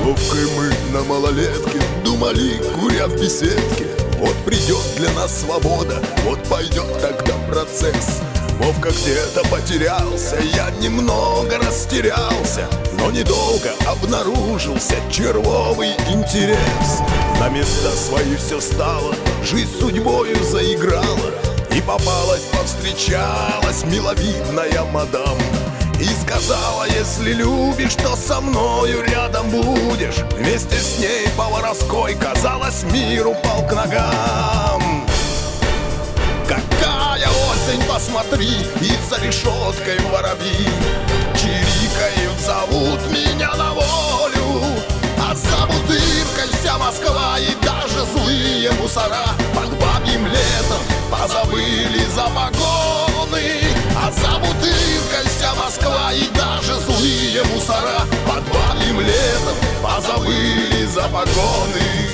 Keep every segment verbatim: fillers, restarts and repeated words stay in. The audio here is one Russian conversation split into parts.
тусовкой мы на малолетке думали, куря в беседке. Вот придет для нас свобода, вот пойдет тогда процесс. Вовка где-то потерялся, я немного растерялся, но недолго обнаружился червовый интерес. На места свои все стало, жизнь судьбою заиграла, и попалась, повстречалась миловидная мадам. И сказала, если любишь, то со мною рядом будешь. Вместе с ней по воровской, казалось, мир упал к ногам. Какая осень, посмотри, и за решеткой воробьи чирикают, зовут меня на волю. А за бутыркой вся Москва и даже злые мусора под бабьим летом позабыли за погоны. А за бутыркой вся Москва и даже злые мусора под бабьим летом позабыли за погоны.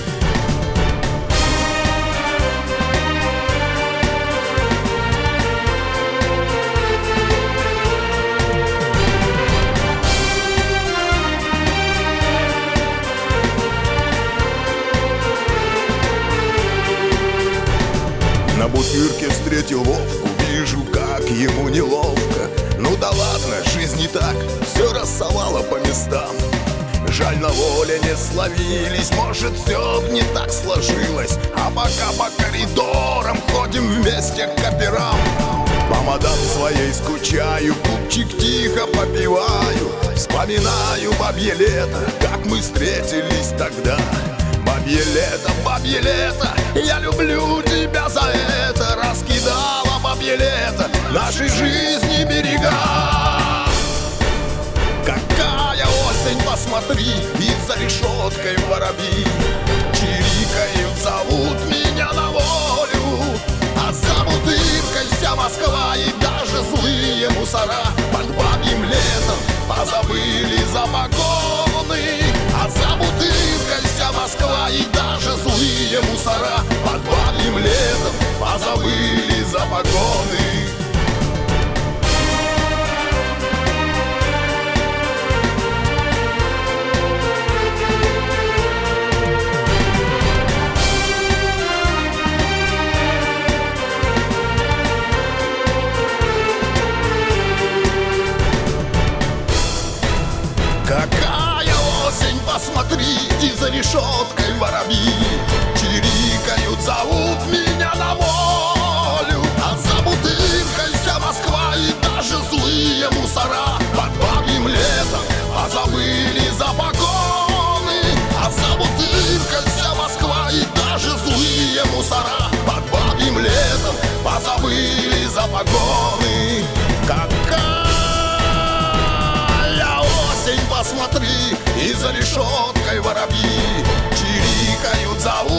На бутырке встретил Вовку, вижу, как ему неловко. Ну да ладно, жизнь не так, все рассовала по местам. Жаль, на воле не словились, может, все не так сложилось. А пока по коридорам ходим вместе к операм. По мадам своей скучаю, купчик тихо попиваю. Вспоминаю бабье лето, как мы встретились тогда. Бабье лето, бабье лето, я люблю тебя за это. Раскидала бабье лето нашей жизни берега. Какая осень, посмотри, и за решеткой воробьи чирикают, зовут меня на волю. А за бутыркой вся Москва и даже злые мусора под бабьим летом позабыли за погоны. А за бутыркой вся Москва и даже злые мусора под бабьим летом позабыли за погоны. Какая осень, посмотри, и за решеткой воробьи чирикают, зовут меня на волю. А за бутыркой вся Москва и даже злые мусора под бабьим летом позабыли за погоны. А за бутыркой вся Москва и даже злые мусора под бабьим летом позабыли за погоны. Какая посмотри, и за решеткой воробьи чирикают, зовут